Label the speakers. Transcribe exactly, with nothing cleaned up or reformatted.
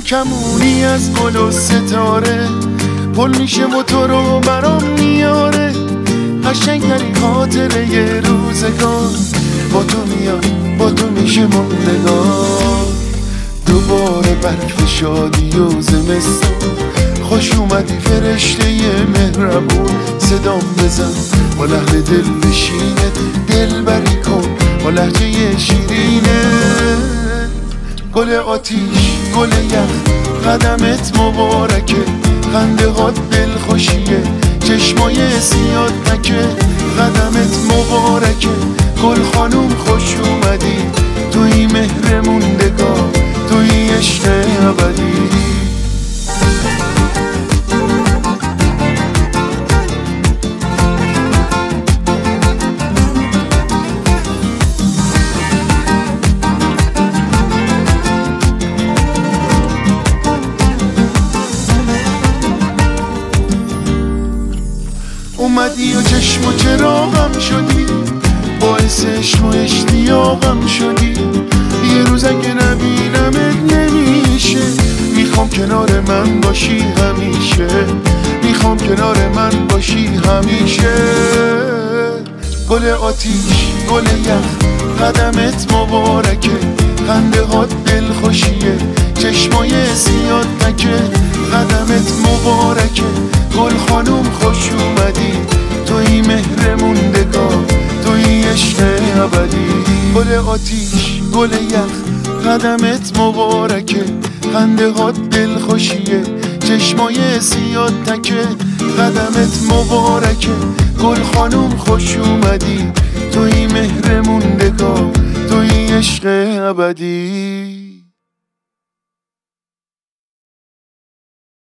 Speaker 1: کمونی از گل و ستاره پل میشه موتورو برام میاره، قشنگترین خاطره یه روزگار با تو میاد با تو میشه موندگار. دوباره برف شادی و زمستون، خوش اومدی فرشته ی مهربون. صدام بزن با لحن دل نشینه، دل بری کن با لحجه شیرینه. گل آتیش گل یخ قدمت مبارکه، خنده هات دل خوشیه چشمای سیاد تکه. قدمت مبارکه گل خانوم خوش اومدی، توی مهر موندگار توی عشق ابدی. اومدی و چشم و چراغم شدی، باعث عشق و اشتیاقم شدی. یه روز اگه نبینمت نمیشه، میخوام کنار من باشی همیشه، میخوام کنار من باشی همیشه. گل آتیش گل یخ قدمت مبارکه، خنده هات دل خوشیه چشمای سیاد تکه. قدمت مبارکه گل خانوم خوش اومدی، توی مهر موندگار توی عشق ابدی. گل آتیش گل یخ قدمت مبارکه، خنده هات دل خوشیه چشمای سیاد تکه. قدمت مبارکه گل خانوم خوش اومدی، توی مهر موندگار توی عشق ابدی.